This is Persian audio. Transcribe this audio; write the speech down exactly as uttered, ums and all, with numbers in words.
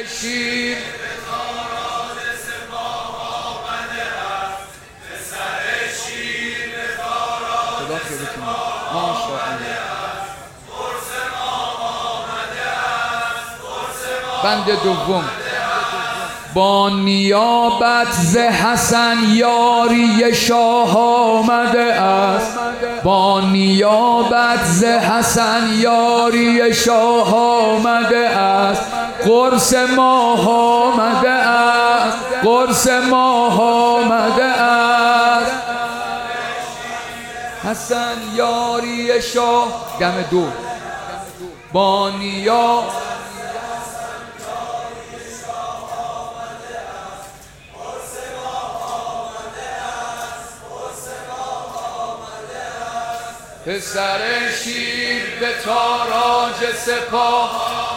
شیر خدا خیرتون ماشاءالله. بند دوم. با نیابت ز حسن یاری شاه آمده است، با نیابت ز حسن یاری شاه آمده است، قرص ماه آمده است، قرص ماه آمده است. حسن یاری شاه دم دو. با نیابت پسر شیر به تاراج سپاه